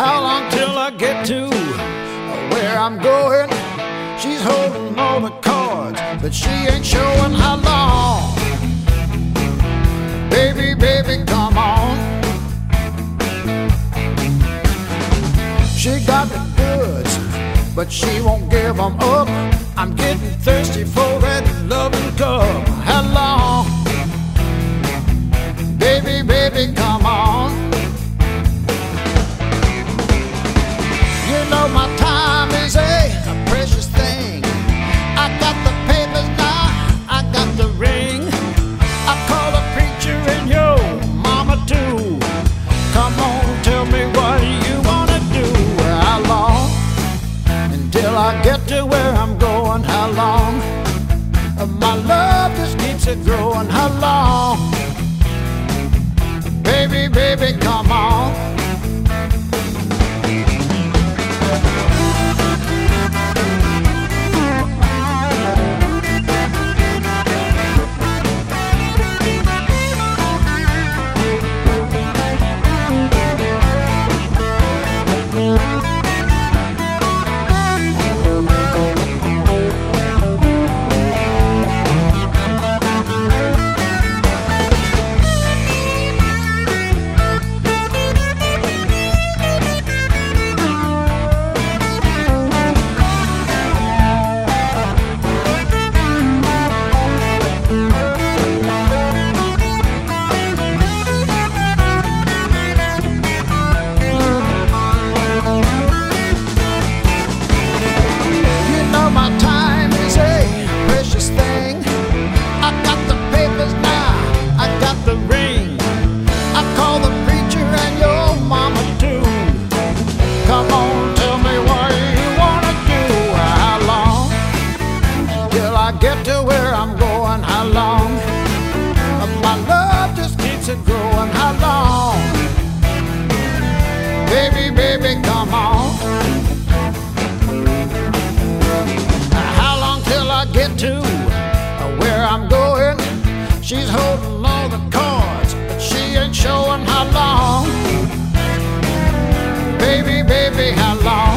How long till I get to where I'm going? She's holding all the cards, but she ain't showing how long. Baby, baby, come on. She got the goods, but she won't give them up. I'm getting thirsty for that loving cup. How long? Baby, baby, come on. You know my time is a precious thing. I got the papers now, I got the ring. I call the preacher and your mama too. Come on, tell me what you wanna do. How long until I get to where I'm going? How long? My love just keeps it growing. How long? Baby, baby, come on. Get to where I'm going, how long? My love just keeps it growing, how long? Baby, baby, come on. How long till I get to where I'm going? She's holding all the cards, but she ain't showing how long. Baby, baby, how long?